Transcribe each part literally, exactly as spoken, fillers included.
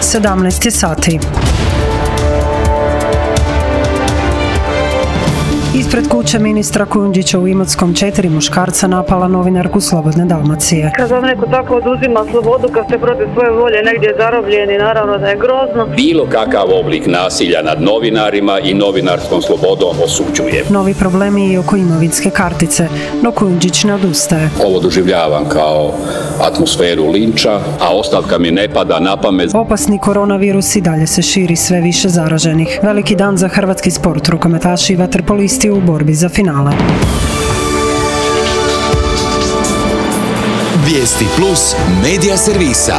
sedamnaest je sati. Ispred kuće ministra Kujundžića u Imotskom četiri muškarca napala novinarku Slobodne Dalmacije. Kad vam neko tako oduzima slobodu, kad ste protiv svoje volje negdje zarobljeni, naravno da je grozno. Bilo kakav oblik nasilja nad novinarima i novinarskom slobodom osuđujem. Novi problemi i oko imovinske kartice, no Kujundžić ne odustaje. Ovo doživljavam kao atmosferu linča, a ostavka mi ne pada na pamet. Opasni koronavirus i dalje se širi, sve više zaraženih. Veliki dan za hrvatski sport, rukometaši i vaterpolisti u borbi za finale. Vijesti plus medija servisa.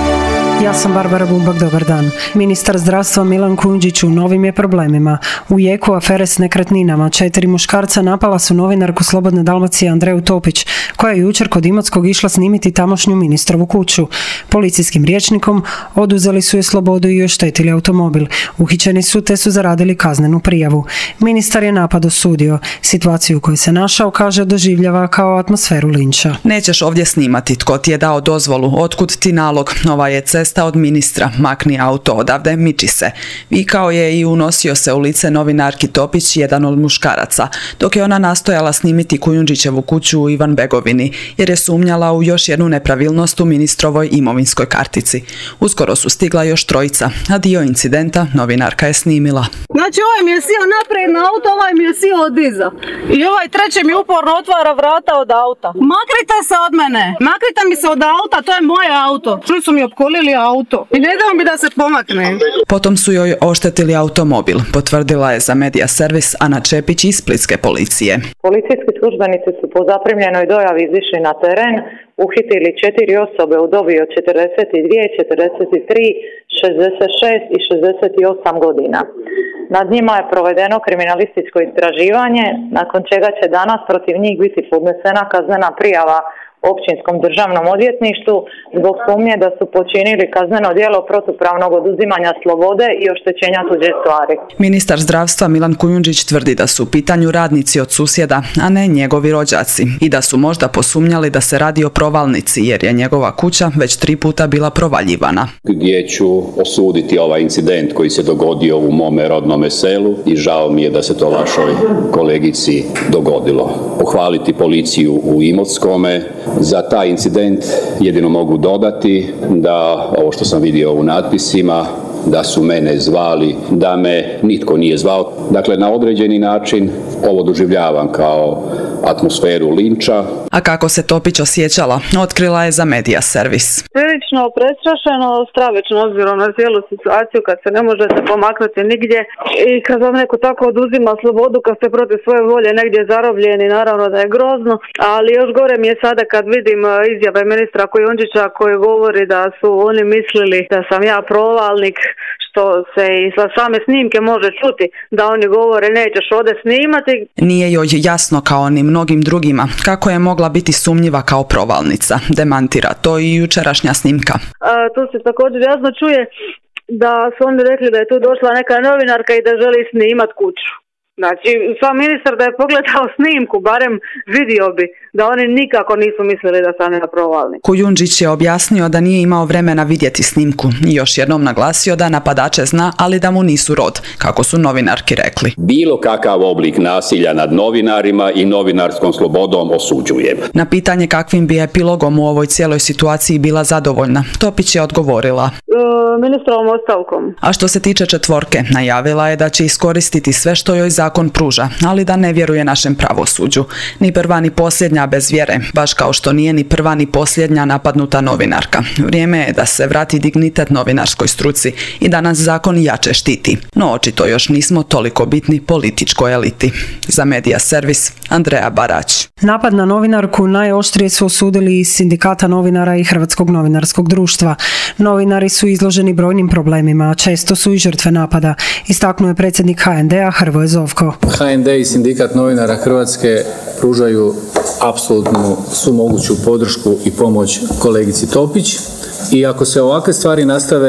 Ja sam Barbara Bumbak, dobar dan. Ministar zdravstva Milan Kujundžić u novim je problemima. U jeku afere s nekretninama četiri muškarca napala su novinarku Slobodne Dalmacije Andreju Topić, koja je jučer kod Imotskog išla snimiti tamošnju ministrovu kuću. Policijskim rječnikom oduzeli su je slobodu i oštetili automobil. Uhićeni su te su zaradili kaznenu prijavu. Ministar je napad osudio. Situaciju u kojoj se našao, kaže, doživljava kao atmosferu linča. Nećeš ovdje snimati, tko ti je dao dozvolu, otkud ti nalog, ova je cesta od ministra, makni auto odavde, miči se. Vikao je i unosio se u lice novinarki Topić, jedan od muškaraca, dok je ona nastojala snimiti Kujundžićevu kuću u Ivanbegovini, jer je sumnjala u još jednu nepravilnost u ministrovoj imovinskoj kartici. Uskoro su stigla još trojica, a dio incidenta novinarka je snimila. Znači ovaj mi je sio naprijed na auto, ovaj mi je sio od iza. I ovaj treći mi uporno otvara vrata od auta. Makrite se od mene, makrite mi se od auta, to je moje auto. Čuli su mi opkolili auto i ne dao mi da se pomakne. Potom su joj oštetili automobil, potvrdila je za medija servis Ana Čepić iz Splitske policije. Policijski službenici su po zaprimljenoj dojavi izišli na teren, uhitili četiri osobe u dobi od četrdeset dvije, četrdeset tri, šezdeset šest i šezdeset osam godina. Nad njima je provedeno kriminalističko istraživanje, nakon čega će danas protiv njih biti podnesena kaznena prijava Općinskom državnom odvjetništvu zbog sumnje da su počinili kazneno djelo protupravnog oduzimanja slobode i oštećenja tuđe stvari. Ministar zdravstva Milan Kujundžić tvrdi da su u pitanju radnici od susjeda, a ne njegovi rođaci, i da su možda posumnjali da se radi o provalnici, jer je njegova kuća već tri puta bila provaljivana. Gdje ću osuditi ovaj incident koji se dogodio u mome rodnome selu i žao mi je da se to vašoj kolegici dogodilo. Pohvaliti policiju u Imotskome. Za taj incident jedino mogu dodati da ovo što sam vidio u natpisima, da su mene zvali, da me nitko nije zvao. Dakle, na određeni način ovo doživljavam kao atmosferu linča. A kako se Topić osjećala, otkrila je za medija servis. Prilično prestrašeno, stravično obzirom na cijelu situaciju kad se ne možete pomaknuti nigdje i kad vam neko tako oduzima slobodu, kad ste protiv svoje volje negdje zarobljeni, naravno da je grozno, ali još gore mi je sada kad vidim izjave ministra Kujundžića koji govori da su oni mislili da sam ja provalnik, što se i sa same snimke može čuti, da oni govore nećeš ovdje snimati. Nije joj jasno kao ni mnogim drugima kako je mogla biti sumnjiva kao provalnica. Demantira to i jučerašnja snimka. A, tu se također jasno čuje da su oni rekli da je tu došla neka novinarka i da želi snimat kuću. Znači, sam ministar da je pogledao snimku, barem vidio bi da oni nikako nisu mislili da sam ja provalnik. Kujundžić je objasnio da nije imao vremena vidjeti snimku i još jednom naglasio da napadače zna, ali da mu nisu rod, kako su novinarki rekli. Bilo kakav oblik nasilja nad novinarima i novinarskom slobodom osuđujem. Na pitanje kakvim bi epilogom u ovoj cijeloj situaciji bila zadovoljna, Topić je odgovorila. E, ministrovom ostavkom. A što se tiče četvorke, najavila je da će iskoristiti sve što joj zakon pruža, ali da ne vjeruje našem pravosuđu. Ni prva ni posljednja bez vjere, baš kao što nije ni prva ni posljednja napadnuta novinarka. Vrijeme je da se vrati dignitet novinarskoj struci i da nas zakon jače štiti. No očito još nismo toliko bitni političkoj eliti. Za medija servis Andreja Barać. Napad na novinarku najoštrije su osudili iz Sindikata novinara i Hrvatskog novinarskog društva. Novinari su izloženi brojnim problemima, a često su i žrtve napada, istaknuo je predsjednik ha en de a Hrvoje Zovko. ha en de i Sindikat novinara Hrvatske pružaju apsolutnu svu moguću podršku i pomoć kolegici Topić i ako se ovakve stvari nastave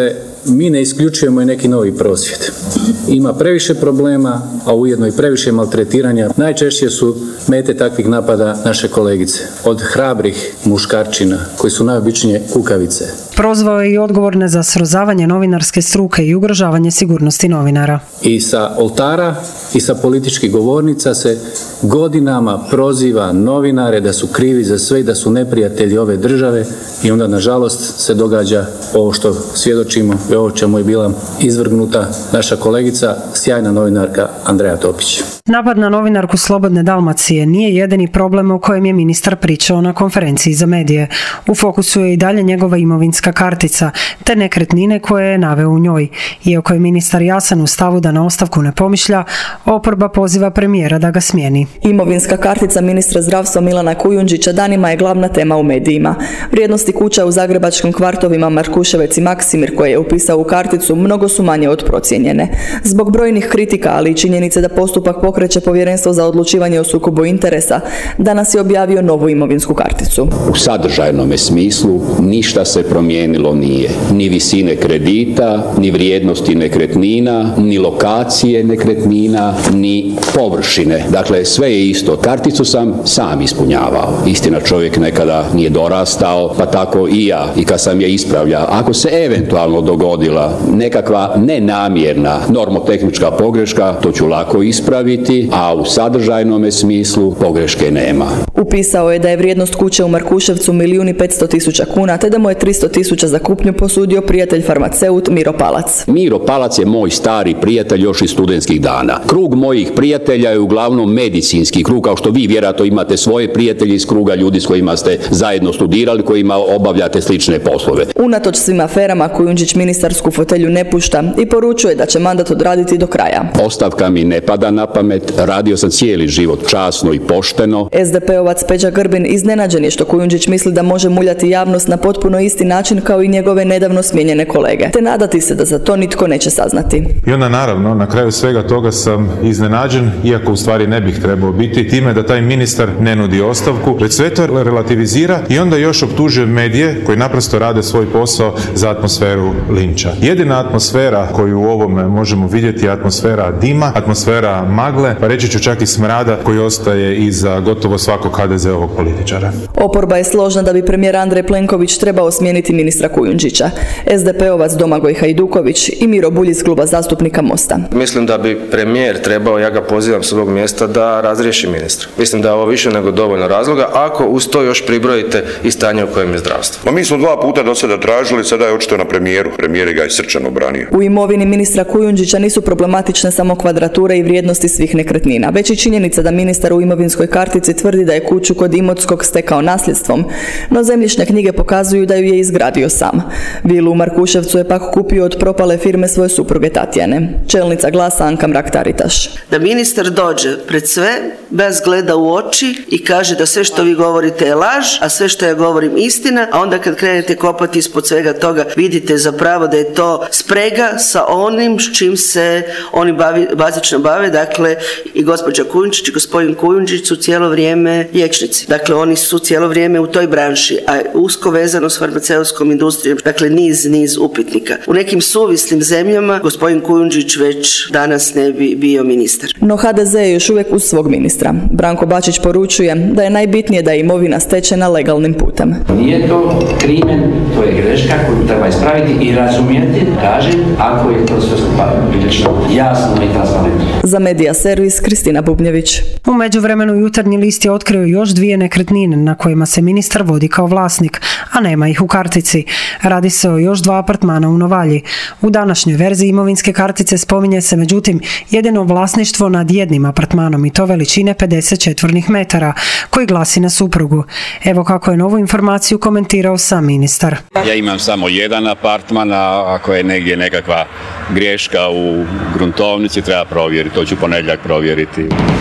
mi ne isključujemo i neki novi prosvjed. Ima previše problema, a ujedno i previše maltretiranja. Najčešće su mete takvih napada naše kolegice. Od hrabrih muškarčina, koji su najobičnije kukavice. Prozvao je i odgovorne za srozavanje novinarske struke i ugrožavanje sigurnosti novinara. I sa oltara i sa političkih govornica se godinama proziva novinare da su krivi za sve i da su neprijatelji ove države i onda nažalost se događa ovo što svjedočimo i ovo čemu je bila izvrgnuta naša kolegica, sjajna novinarka Andreja Topić. Napad na novinarku Slobodne Dalmacije nije jedini problem o kojem je ministar pričao na konferenciji za medije. U fokusu je i dalje njegova imovinska kartica, te nekretnine koje je naveo u njoj. Iako je ministar jasan u stavu da na ostavku ne pomišlja, oporba poziva premijera da ga smijeni. Imovinska kartica ministra zdravstva Milana Kujundžića danima je glavna tema u medijima. Vrijednosti kuća u zagrebačkim kvartovima Markuševec i Maksimir koje je upisao u karticu mnogo su manje od procijenjene. Zbog brojnih kritika, ali i činjenice da postupak pokreće Povjerenstvo za odlučivanje o sukobu interesa, danas je objavio novu imovinsku karticu. U sadržajnom smislu ništa se promijenilo nije. Ni visine kredita, ni vrijednosti nekretnina, ni lokacije nekretnina, ni površine. Dakle, sve je isto. Karticu sam sam ispunjavao. Istina, čovjek nekada nije dorastao, pa tako i ja. I kad sam je ispravljao, ako se eventualno dogodila nekakva nenamjerna normotehnička pogreška, to ću lako ispraviti, a u sadržajnom smislu pogreške nema. Upisao je da je vrijednost kuće u Markuševcu milijun i petsto tisuća kuna, te da mu je tristo tisuća za kupnju posudio prijatelj farmaceut Miro Palac. Miro Palac je moj stari prijatelj još iz studentskih dana. Krug mojih prijatelja je uglavnom medicinski krug, kao što vi vjerojatno imate svoje prijatelje iz kruga ljudi s kojima ste zajedno studirali, kojima obavljate slične poslove. Unatoč svim aferama, Kujundžić ministarsku fotelju ne pušta i poručuje da će mandat odraditi do kraja. Ostavka mi ne pada na pamet, radio sam cijeli život časno i pošteno. es de pe ovac Peđa Grbin iznenađen je što Kujundžić misli da može muljati javnost na potpuno isti način kao i njegove nedavno smijenjene kolege, te nadati se da za to nitko neće saznati. I onda naravno, na kraju svega toga sam iznenađen, iako u stvari ne bih trebao biti, time da taj ministar ne nudi ostavku, već sve to relativizira i onda još optužuje medije koji naprosto rade svoj posao za atmosferu linča. Jedina atmosfera koju u ovome možemo vidjeti je atmosfera dima, atmosfera magle, pa reći ću čak i smrada koji ostaje iza gotovo svakog ha de ze-ovog političara. Oporba je složna da bi premijer Andrej Plenković trebao smijeniti ministra Kujundžića. es de pe ovac Domagoj Hajduković i Miro Bulj iz kluba zastupnika Mosta. Mislim da bi premijer trebao, ja ga pozivam s ovog mjesta, da razriješi ministra. Mislim da je ovo više nego dovoljno razloga, ako uz to još pribrojite i stanje u kojem je zdravstvo. Ma mi smo dva puta do sada tražili, sada je očito na premijeru. Premijer ga je srčano branio. U imovini ministra Kujundžića nisu problematične samo kvadrature i vrijednosti svih nekretnina, već i činjenica da ministar u imovinskoj kartici tvrdi da je kuću kod Imotskog stekao nasljedstvom, no zemljišne knjige pokazuju da ju je izgradio sam. Vilu u Markuševcu je pak kupio od propale firme svoje supruge Tatjane. Čelnica Glasa Anka Mrak-Taritaš. Da ministar dođe pred sve, bez gleda u oči i kaže da sve što vi govorite je laž, a sve što ja govorim istina, a onda kad krenete kopati ispod svega toga, vidite zapravo da je to sprega sa onim s čim se oni bavi, bazično bave, dakle i gospođa Kujundžić i gospodin Kujundžić su cijelo vrijeme liječnici. Dakle, oni su cijelo vrijeme u toj branši, a usko vezano s farmaceutskom industrijom, dakle niz, niz upitnika. U nekim suvislim zemljama gospodin Kujundžić već danas ne bi bio ministar. No ha de ze je još uvijek uz svog ministra. Branko Bačić poručuje da je najbitnije da je imovina stečena legalnim putem. Nije to krimen, to je greška koju treba ispraviti i razumjeti, kažem, ako je to sve skupa prilično jasno i transparentno. Za Medija servis Kristina Bubnjević. U međuvremenu Jutarnji list je otkrio još dvije nekretnine na kojima se ministar vodi kao vlasnik, a nema ih u kartici. Radi se o još dva apartmana u Novalji. U današnjoj verziji imovinske kartice spominje se međutim jedino vlasništvo nad jednim apartmanom i to veličine pedeset četvornih metara, koji glasi na suprugu. Evo kako je novu informaciju komentirao sam ministar. Ja imam samo jedan apartman, a ako je negdje nekakva greška u gruntovnici treba provjeriti, to ću ponedjeljak provjeriti.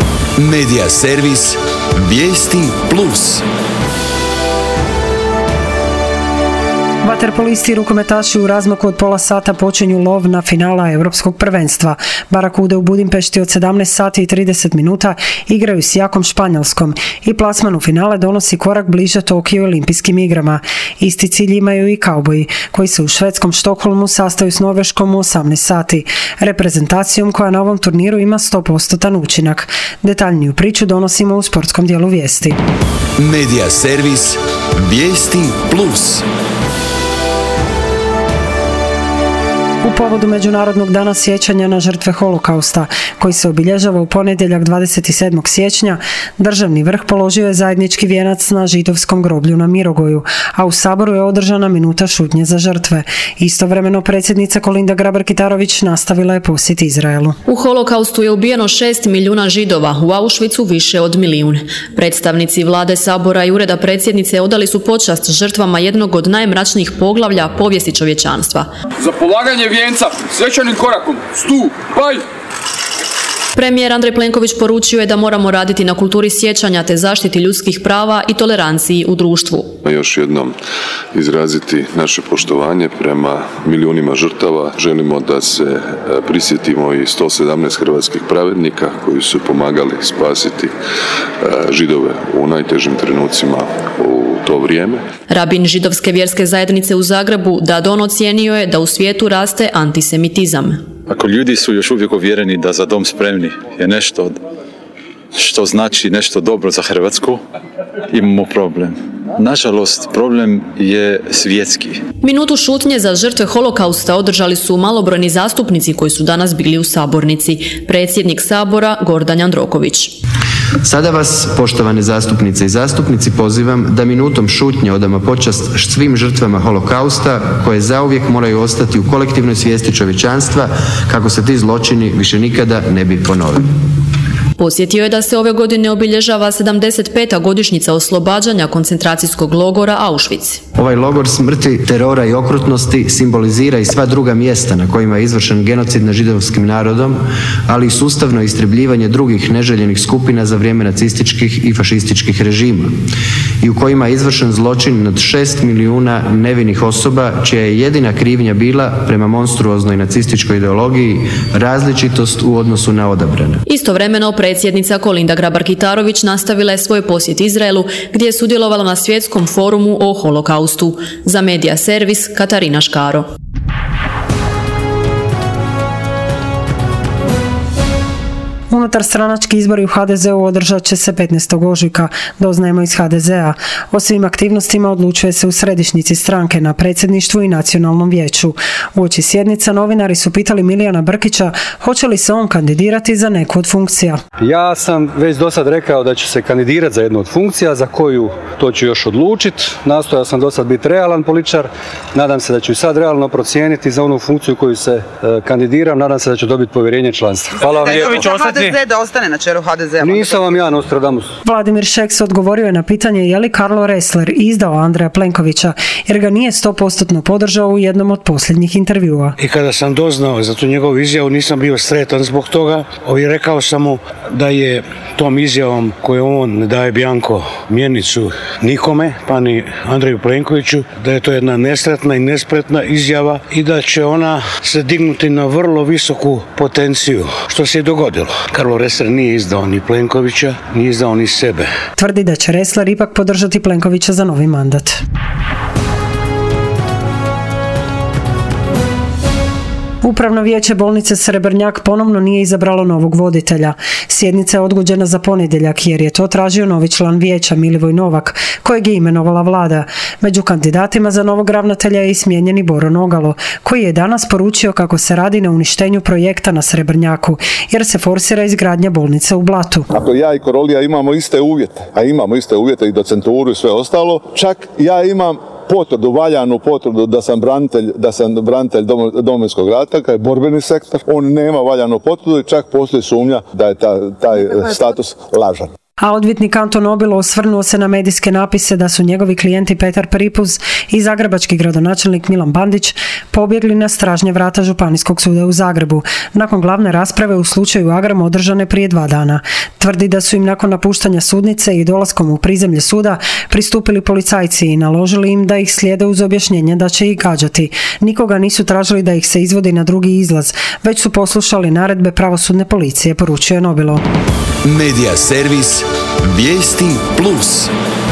Medija servis Vijesti plus. Vaterpolisti i rukometaši u razmaku od pola sata počinju lov na finala Europskog prvenstva. Barakude u Budimpešti od sedamnaest sati i trideset minuta igraju s jakom Španjolskom i plasman u finale donosi korak bliže Tokiju olimpijskim igrama. Isti cilj imaju i kauboji, koji se u švedskom Štokholmu sastaju s Norveškom u osamnaest sati, reprezentacijom koja na ovom turniru ima sto posto učinak. Detaljniju priču donosimo u sportskom dijelu vijesti. Medija servis Vijesti Plus. U povodu Međunarodnog dana sjećanja na žrtve holokausta, koji se obilježava u ponedjeljak dvadeset sedmog siječnja, državni vrh položio je zajednički vijenac na židovskom groblju na Mirogoju, a u Saboru je održana minuta šutnje za žrtve. Istovremeno predsjednica Kolinda Grabar-Kitarović nastavila je posjet Izraelu. U holokaustu je ubijeno šest milijuna Židova, u Auschwitzu više od milijun. Predstavnici vlade Sabora i ureda predsjednice odali su počast žrtvama jednog od najmračnijih poglavlja povijesti čovječanstva. Za polaganje vijenca, svečanim korakom, stupaj! Premijer Andrej Plenković poručio je da moramo raditi na kulturi sjećanja te zaštiti ljudskih prava i toleranciji u društvu. Još jednom izraziti naše poštovanje prema milijunima žrtava. Želimo da se prisjetimo i sto sedamnaest hrvatskih pravednika koji su pomagali spasiti Židove u najtežim trenucima u to vrijeme. Rabin židovske vjerske zajednice u Zagrebu Dadon ocijenio je da u svijetu raste antisemitizam. Ako ljudi su još uvijek uvjereni da Za dom spremni je nešto što znači nešto dobro za Hrvatsku, imamo problem. Nažalost, problem je svjetski. Minutu šutnje za žrtve holokausta održali su malobrojni zastupnici koji su danas bili u sabornici. Predsjednik Sabora Gordan Jandroković. Sada vas, poštovane zastupnice i zastupnici, pozivam da minutom šutnje odamo počast svim žrtvama holokausta koje zauvijek moraju ostati u kolektivnoj svijesti čovječanstva kako se ti zločini više nikada ne bi ponovili. Posjetio je da se ove godine obilježava sedamdeset peta godišnjica oslobađanja koncentracijskog logora Auschwitz. Ovaj logor smrti, terora i okrutnosti simbolizira i sva druga mjesta na kojima je izvršen genocid nad židovskim narodom, ali i sustavno istrebljivanje drugih neželjenih skupina za vrijeme nacističkih i fašističkih režima i u kojima je izvršen zločin nad šest milijuna nevinih osoba čija je jedina krivnja bila, prema monstruoznoj nacističkoj ideologiji, različitost u odnosu na odabrane. Istovremeno predsjednica Kolinda Grabar-Kitarović nastavila je svoj posjet Izraelu gdje je sudjelovala na svjetskom forumu o holokaustu. Za Medija servis Katarina Škaro. Unutar stranački izbori u ha de zeu održat će se petnaestog ožujka, doznajemo iz ha de zea. O svim aktivnostima odlučuje se u središnjici stranke na predsjedništvu i nacionalnom vijeću. Uoči sjednica novinari su pitali Milijana Brkića hoće li se on kandidirati za neku od funkcija. Ja sam već do sad rekao da ću se kandidirati za jednu od funkcija, za koju to ću još odlučiti. Nastojao sam do sad biti realan političar, nadam se da ću i sad realno procijeniti za onu funkciju koju se e, kandidiram, nadam se da ću dobiti povjerenje članstva. Hvala vam lijepo. ha de ze da ostane na čelu ha de zea. Nisam vam ja Nostradamus. Vladimir Šeks odgovorio je na pitanje je li Karlo Ressler izdao Andreja Plenkovića jer ga nije sto posto podržao u jednom od posljednjih intervjua. I kada sam doznao za tu njegovu izjavu nisam bio sretan zbog toga. Ovi rekao sam mu da je tom izjavom koju on ne daje bjanko mjenicu nikome, pa ni Andreju Plenkoviću, da je to jedna nesretna i nespretna izjava i da će ona se dignuti na vrlo visoku potenciju, što se je dogodilo. Karlo Ressler nije izdao ni Plenkovića, nije izdao ni sebe. Tvrdi da će Ressler ipak podržati Plenkovića za novi mandat. Upravno vijeće bolnice Srebrnjak ponovno nije izabralo novog voditelja. Sjednica je odgođena za ponedjeljak jer je to tražio novi član vijeća Milivoj Novak, kojeg je imenovala vlada. Među kandidatima za novog ravnatelja je i smijenjeni Boro Nogalo, koji je danas poručio kako se radi na uništenju projekta na Srebrnjaku, jer se forsira izgradnja bolnice u Blatu. Ako ja i Korolija imamo iste uvjete, a imamo iste uvjete i docenturu i sve ostalo, čak ja imam potvrdu, valjanu potvrdu da sam branitelj, da sam branitelj Domovinskog rata, kao je borbeni sektor, on nema valjanu potvrdu i čak postoji sumnja da je ta, taj status lažan. A odvjetnik Anton Obilo osvrnuo se na medijske napise da su njegovi klijenti Petar Pripuz i zagrebački gradonačelnik Milan Bandić pobjegli na stražnje vrata Županijskog suda u Zagrebu nakon glavne rasprave u slučaju Agram održane prije dva dana. Tvrdi da su im nakon napuštanja sudnice i dolaskom u prizemlje suda pristupili policajci i naložili im da ih slijede uz objašnjenje da će ih gađati. Nikoga nisu tražili da ih se izvodi na drugi izlaz, već su poslušali naredbe pravosudne policije, poručio je Nobilo. Medija servis Vijesti Plus.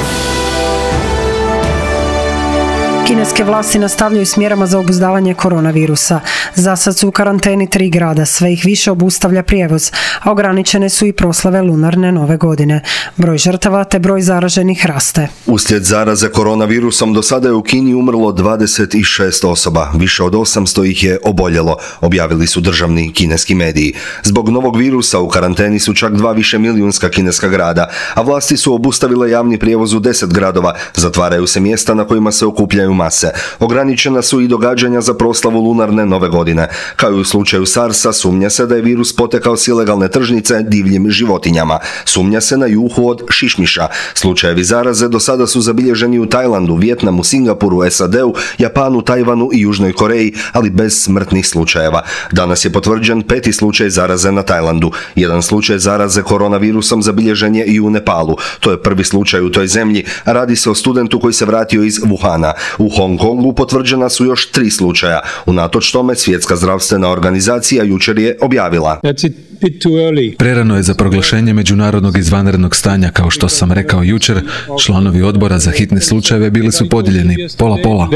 Kineske vlasti nastavljaju s mjerama za obuzdavanje koronavirusa. Za sad su u karanteni tri grada, sve ih više obustavlja prijevoz, a ograničene su i proslave lunarne nove godine. Broj žrtava te broj zaraženih raste. Uslijed zaraze koronavirusom do sada je u Kini umrlo dvadeset šest osoba, više od osamsto ih je oboljelo, objavili su državni kineski mediji. Zbog novog virusa u karanteni su čak dva više milijunska kineska grada, a vlasti su obustavile javni prijevoz u deset gradova, zatvaraju se mjesta na kojima se okupljaju mase. Ograničena su i događanja za proslavu lunarne nove godine. Kao i u slučaju SARS-a, sumnja se da je virus potekao s ilegalne tržnice divljim životinjama. Sumnja se na juhu od šišmiša. Slučajevi zaraze do sada su zabilježeni u Tajlandu, Vijetnamu, Singapuru, S A D-u, Japanu, Tajvanu i Južnoj Koreji, ali bez smrtnih slučajeva. Danas je potvrđen peti slučaj zaraze na Tajlandu. Jedan slučaj zaraze koronavirusom zabilježen je i u Nepalu. To je prvi slučaj u toj zemlji, a radi se o studentu koji se vratio iz Wuhana. U Hong Kongu potvrđena su još tri slučaja. Unatoč tome, Svjetska zdravstvena organizacija jučer je objavila: Prerano je za proglašenje međunarodnog izvanrednog stanja, kao što sam rekao jučer. Članovi odbora za hitne slučajeve bili su podijeljeni pola-pola.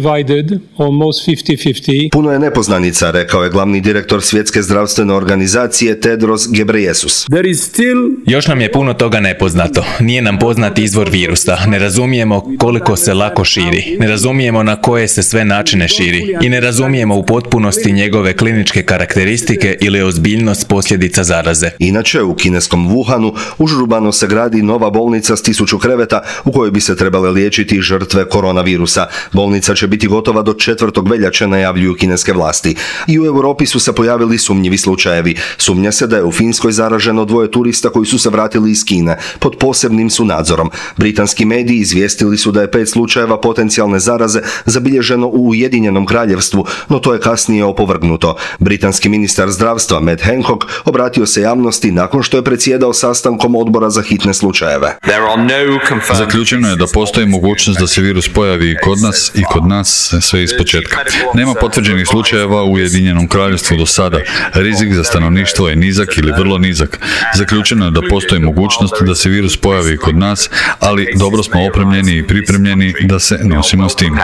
Puno je nepoznanica, rekao je glavni direktor Svjetske zdravstvene organizacije Tedros Ghebreyesus. Još nam je puno toga nepoznato. Nije nam poznat izvor virusa. Ne razumijemo koliko se lako širi. Ne razumijemo na koje se sve načine širi. I ne razumijemo u potpunosti njegove kliničke karakteristike ili ozbiljnost posljedica zaraze. Inače, u kineskom Wuhanu užurbano se gradi nova bolnica s tisuću kreveta u kojoj bi se trebale liječiti žrtve koronavirusa. Bolnica će biti gotova do četvrtog veljače, najavljuju kineske vlasti. I u Europi su se pojavili sumnjivi slučajevi. Sumnja se da je u Finskoj zaraženo dvoje turista koji su se vratili iz Kine. Pod posebnim su nadzorom. Britanski mediji izvijestili su da je pet slučajeva potencijalne zaraze zabilježeno u Ujedinjenom kraljevstvu, no to je kasnije opovrgnuto. Britanski ministar zdravstva Matt Hancock obratio se javnosti nakon što je predsjedao sastankom odbora za hitne slučajeve. Zaključeno je da postoji mogućnost da se virus pojavi i kod nas i kod nas sve ispočetka. Nema potvrđenih slučajeva u Ujedinjenom kraljevstvu do sada. Rizik za stanovništvo je nizak ili vrlo nizak. Zaključeno je da postoji mogućnost da se virus pojavi i kod nas, ali dobro smo opremljeni i pripremljeni da se nosimo s tim.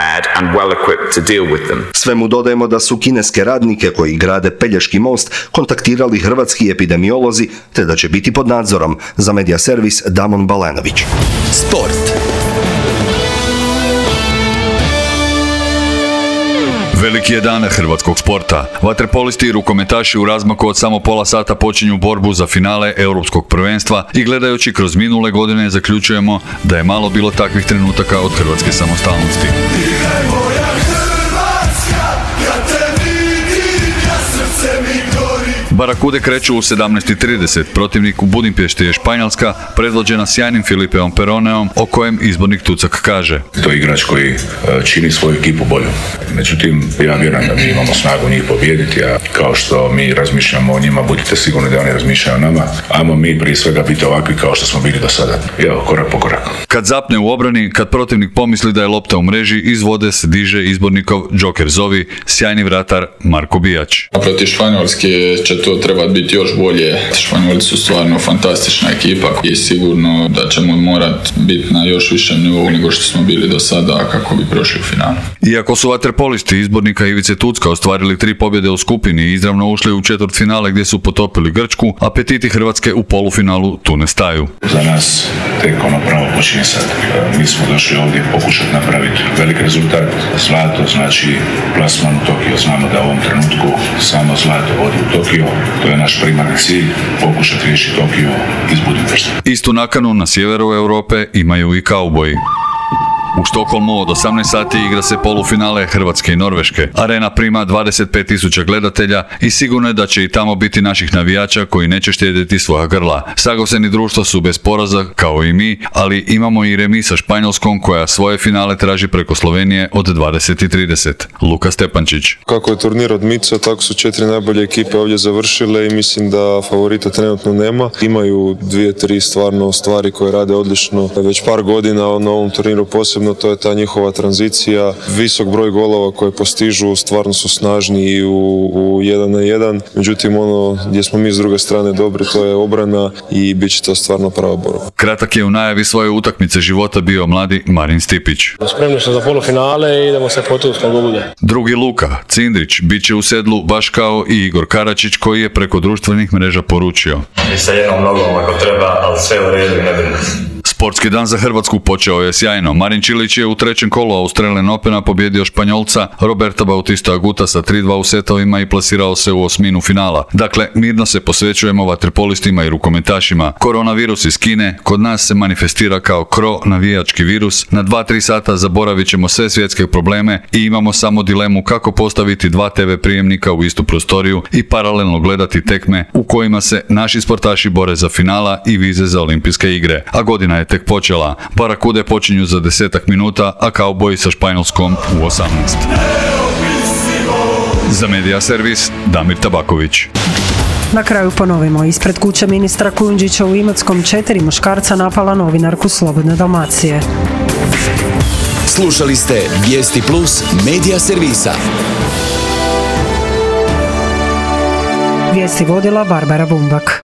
Sve mu dodajemo da su kineske radnike koji grade Pelješki most kontaktirali hrvatski epidemiolozi, te da će biti pod nadzorom. Za Medija servis Damon Balenović. Sport. Veliki je dan hrvatskog sporta. Vaterpolisti i rukometaši u razmaku od samo pola sata počinju borbu za finale Europskog prvenstva i gledajući kroz minule godine zaključujemo da je malo bilo takvih trenutaka od hrvatske samostalnosti. Barakude kreću u sedamnaest i trideset. Protivnik u Budimpešti je Španjolska, predvođena sjajnim Filipeom Peroneom, o kojem izbornik Tucak kaže: To je igrač koji čini svoju ekipu bolju. Međutim, ja vjerujem da mi imamo snagu njih pobijediti, a kao što mi razmišljamo o njima, budite sigurni da oni razmišljaju o nama. Ajmo mi prije svega biti ovakvi kao što smo bili do sada. Evo, korak po korak. Kad zapne u obrani, kad protivnik pomisli da je lopta u mreži, iz vode se diže izbornikov Joker Zovi, sjajni vratar Marko Bijač. Protiv Španjolske će to treba biti još bolje. Španjolci su stvarno fantastična ekipa i sigurno da ćemo morati biti na još višem nivou nego što smo bili do sada kako bi prošli u finalu. Iako su vaterpolisti izbornika Ivice Tucka ostvarili tri pobjede u skupini i izravno ušli u četvrtfinale gdje su potopili Grčku, apetiti Hrvatske u polufinalu tu ne staju. Za nas tek ono pravo počinje sad. Mi smo došli ovdje pokušati napraviti velik rezultat. Zlato znači plasman u Tokio. Znamo da u ovom trenutku samo zlato vodi u Tokio. To je naš primarni cilj, pokušati riješiti Tokio iz Budimpešte. Istu nakanu na sjeveru Europe imaju i kauboji. U Štokholmu od osamnaest sati igra se polufinale Hrvatske i Norveške. Arena prima dvadeset pet tisuća gledatelja i sigurno je da će i tamo biti naših navijača koji neće štedjeti svoja grla. Sagoseni društvo su bez poraza, kao i mi, ali imamo i remis sa Španjolskom koja svoje finale traži preko Slovenije od dvadeset i trideset. Luka Stepančić. Kako je turnir odmicao, tako su četiri najbolje ekipe ovdje završile i mislim da favorita trenutno nema. Imaju dvije, tri stvarno stvari koje rade odlično već par godina na ovom turniru posebno, to je ta njihova tranzicija, visok broj golova koje postižu, stvarno su snažni i u, u jedan na jedan, međutim ono gdje smo mi s druge strane dobri, to je obrana i bit će to stvarno prava borba. Kratak je u najavi svoje utakmice života bio mladi Marin Stipić. Spremni smo za polufinale i idemo se potući kako bude. Drugi Luka Cindrić bit će u sedlu baš kao i Igor Karačić koji je preko društvenih mreža poručio. I sa jednom nogom ako treba, ali sve u redu i ne brinu. Sportski dan za Hrvatsku počeo je sjajno. Marin Čilić je u trećem kolu Australian Opena pobjedio Španjolca Roberta Bautista Aguta sa tri dva u setovima i plasirao se u osminu finala. Dakle, mirno se posvećujemo vaterpolistima i rukometašima. Koronavirus iz Kine kod nas se manifestira kao kro navijački virus. Na dva tri sata zaboravit ćemo sve svjetske probleme i imamo samo dilemu kako postaviti dva te ve prijemnika u istu prostoriju i paralelno gledati tekme u kojima se naši sportaši bore za finala i vize za olimpijske igre. A godina je tek počela. Barakude počinju za desetak minuta, a Cowboyi sa Španjolskom u osamnaest. Za Medija servis Damir Tabaković. Na kraju ponovimo, ispred kuće ministra Kujundžića u Imotskom četiri muškarca napala novinarku Slobodne Dalmacije. Slušali ste Vijesti Plus Medija servisa. Vijesti vodila Barbara Bumbak.